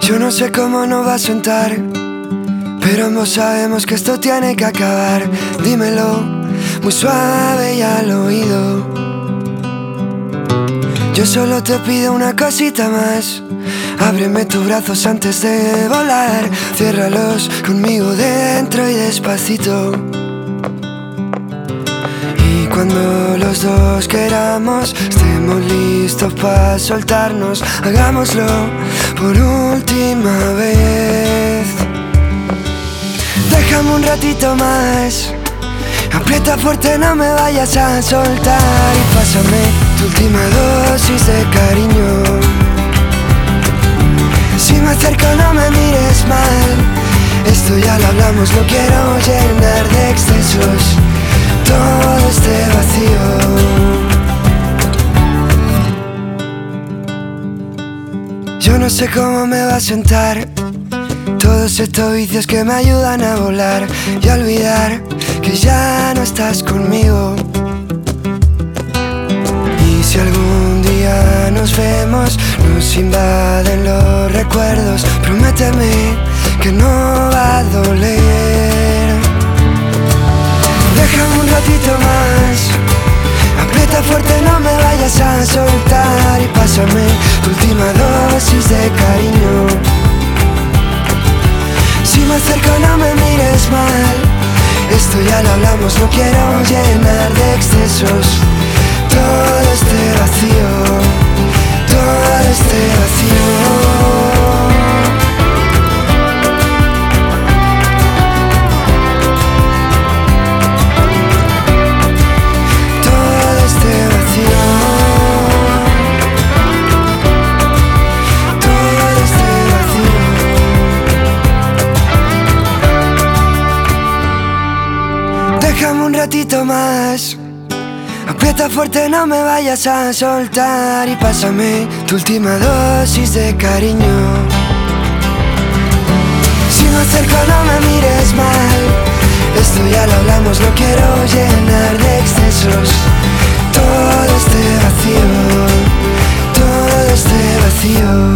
Yo no sé cómo nos va a sentar, pero ambos sabemos que esto tiene que acabar. Dímelo muy suave y al oído. Yo solo te pido una cosita más. Ábreme tus brazos antes de volar. Ciérralos conmigo dentro y despacito. Y cuando los dos queramos, estemos listos para soltarnos, hagámoslo por última vez. Déjame un ratito más. Aprieta fuerte, no me vayas a soltar. Y pásame tu última dosis de cariño. Si me acerco no me mires mal. Esto ya lo hablamos, no quiero llenar de excesos todo este vacío. Yo no sé cómo me va a sentar todos estos vicios que me ayudan a volar y a olvidar que ya no estás conmigo. Y si algún día nos vemos, nos invaden los recuerdos, prométeme que no va a doler. Déjame un ratito más. Aprieta fuerte, no me vayas a soltar. Y pásame tu última dosis de cariño. Si me acerco no me mires mal. Esto ya lo hablamos, no quiero llenar de excesos todo este vacío, todo este vacío. Déjame un ratito más. Aprieta fuerte, no me vayas a soltar. Y pásame tu última dosis de cariño. Si me acerco no me mires mal. Esto ya lo hablamos, no quiero llenar de excesos todo este vacío, todo este vacío.